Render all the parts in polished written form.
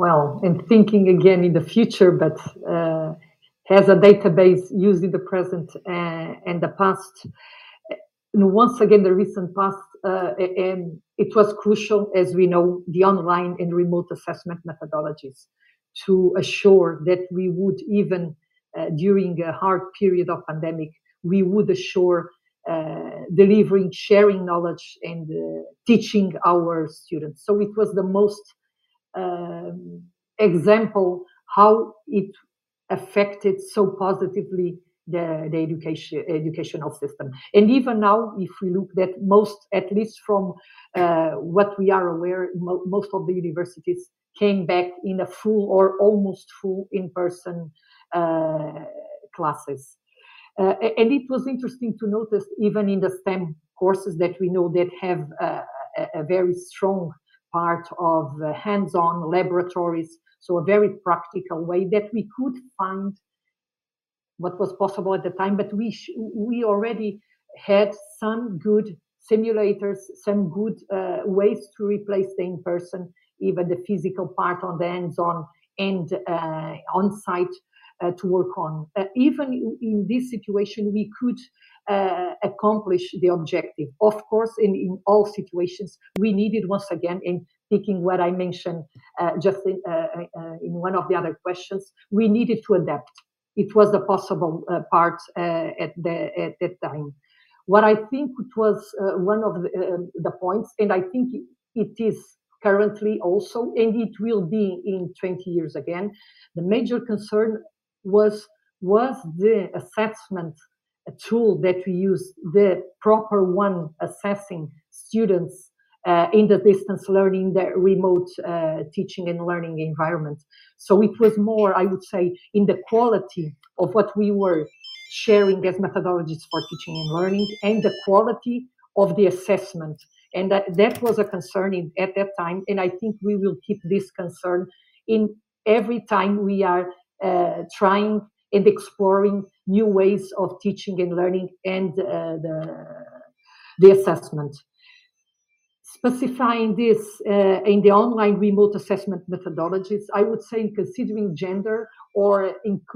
well, and thinking again in the future, but has a database used in the present and the past. And once again, the recent past, and it was crucial, as we know, the online and remote assessment methodologies to assure that we would, even during a hard period of pandemic, we would assure delivering, sharing knowledge, and teaching our students. So it was the most example how it affected so positively the educational system. And even now, if we look at most, at least from what we are aware, most of the universities came back in a full or almost full in-person classes. And it was interesting to notice, even in the STEM courses that we know that have a very strong part of hands-on laboratories, so a very practical way that we could find what was possible at the time, but we already had some good simulators, some good ways to replace the in-person, even the physical part on the hands-on and on-site to work on. Even in this situation, we could accomplish the objective. Of course, in all situations, we needed, once again, in picking what I mentioned just in one of the other questions, we needed to adapt. It was the possible part at that time. What I think it was one of the points, and I think it is currently also, and it will be in 20 years again, the major concern was the assessment tool that we use, the proper one assessing students in the distance learning, the remote teaching and learning environment. So it was more, I would say, in the quality of what we were sharing as methodologies for teaching and learning and the quality of the assessment. And that was a concern at that time. And I think we will keep this concern in every time we are trying and exploring new ways of teaching and learning and the assessment. Specifying this in the online remote assessment methodologies, I would say considering gender or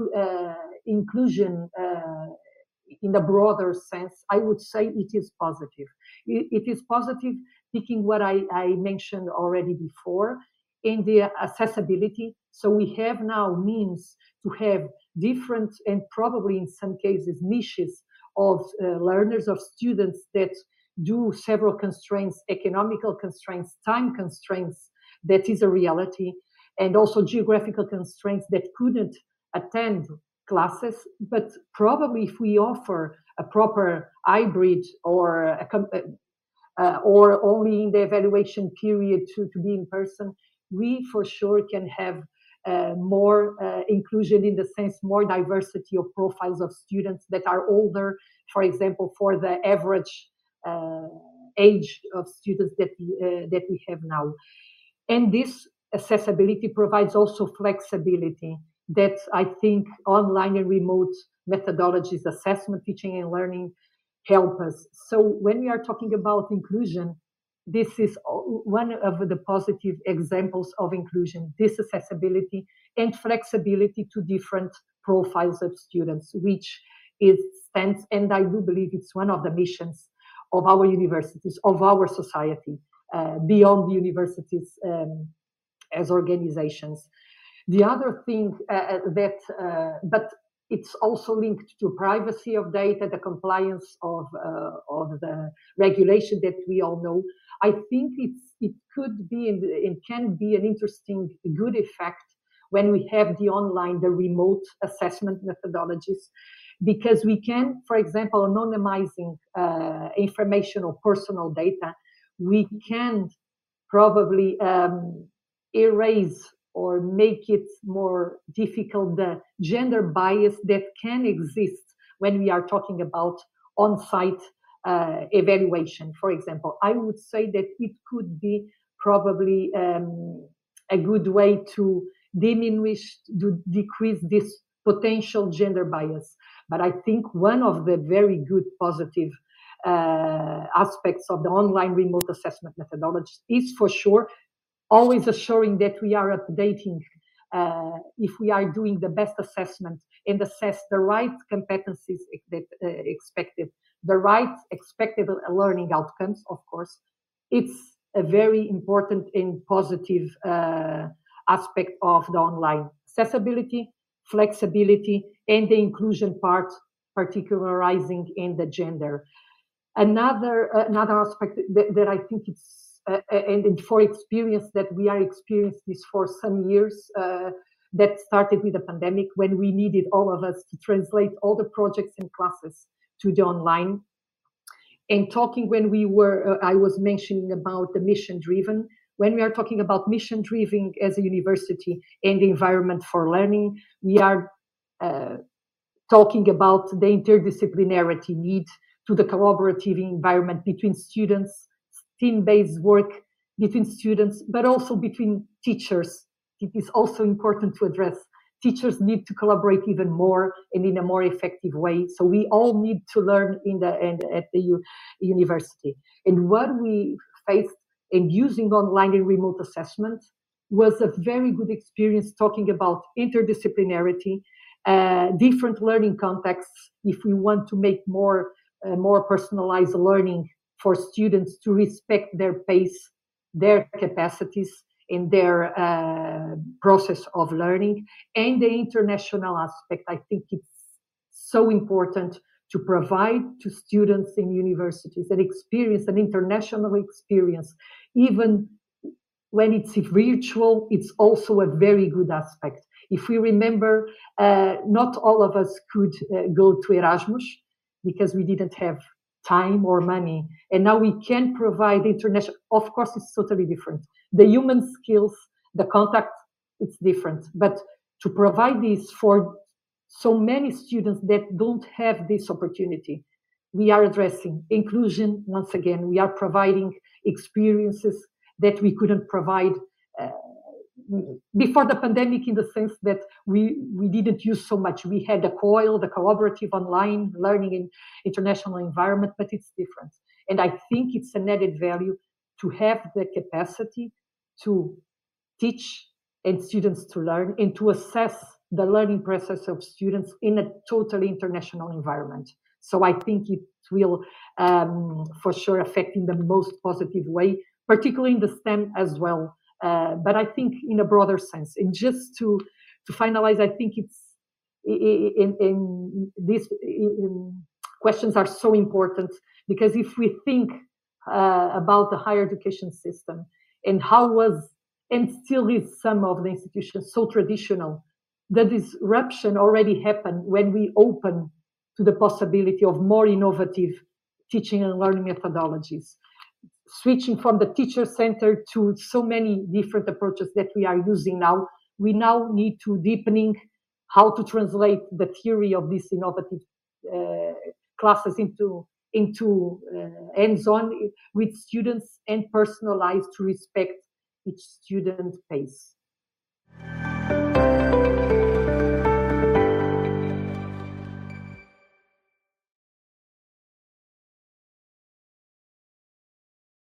inclusion in a broader sense, I would say it is positive. It is positive, picking what I mentioned already before, in the accessibility. So we have now means to have different and probably in some cases niches of learners, of students that do several constraints, economical constraints, time constraints, that is a reality, and also geographical constraints that couldn't attend classes. But probably if we offer a proper hybrid or only in the evaluation period to be in person, we for sure can have more inclusion, in the sense more diversity of profiles of students that are older, for example, for the average age of students that we have now. And this accessibility provides also flexibility that I think online and remote methodologies, assessment, teaching and learning help us. So when we are talking about inclusion, this is one of the positive examples of inclusion, this accessibility and flexibility to different profiles of students, which it stands, and I do believe it's one of the missions of our universities, of our society, beyond the universities as organizations. The other thing but it's also linked to privacy of data, the compliance of the regulation that we all know. I think it could be and can be an interesting, good effect when we have the online, the remote assessment methodologies, because we can, for example, anonymizing information or personal data, we can probably erase or make it more difficult the gender bias that can exist when we are talking about on-site evaluation, for example. I would say that it could be probably a good way to diminish, to decrease this potential gender bias. But I think one of the very good positive aspects of the online remote assessment methodology is for sure always assuring that we are updating if we are doing the best assessment and assess the right competencies that expected, the right expected learning outcomes, of course, it's a very important and positive aspect of the online accessibility, flexibility, and the inclusion part, particularizing in the gender. Another aspect that I think it's and for experience that we are experiencing this for some years, that started with the pandemic when we needed all of us to translate all the projects and classes to the online. And talking when we were, I was mentioning about the mission driven. When we are talking about mission driven as a university and the environment for learning, we are talking about the interdisciplinarity need to the collaborative environment between students, team-based work between students, but also between teachers. It is also important to address. Teachers need to collaborate even more and in a more effective way. So we all need to learn at the university. And what we faced in using online and remote assessment was a very good experience talking about interdisciplinarity, different learning contexts. If we want to make more personalized learning for students to respect their pace, their capacities, in their process of learning, and the international aspect. I think it's so important to provide to students in universities an experience, an international experience. Even when it's virtual, it's also a very good aspect. If we remember, not all of us could go to Erasmus because we didn't have time or money. And now we can provide international, of course, it's totally different. The human skills, the contact, it's different. But to provide this for so many students that don't have this opportunity, we are addressing inclusion once again. We are providing experiences that we couldn't provide before the pandemic, in the sense that we didn't use so much. We had the COIL, the collaborative online learning in international environment, but it's different. And I think it's an added value to have the capacity to teach and students to learn and to assess the learning process of students in a totally international environment. So I think it will for sure affect in the most positive way, particularly in the STEM as well. But I think in a broader sense. And just to finalize, I think it's in these questions are so important, because if we think about the higher education system and how was and still is some of the institutions so traditional, the disruption already happened when we open to the possibility of more innovative teaching and learning methodologies, switching from the teacher center to so many different approaches that we are using now. We now need to deepening how to translate the theory of these innovative classes into hands-on with students and personalized to respect each student pace.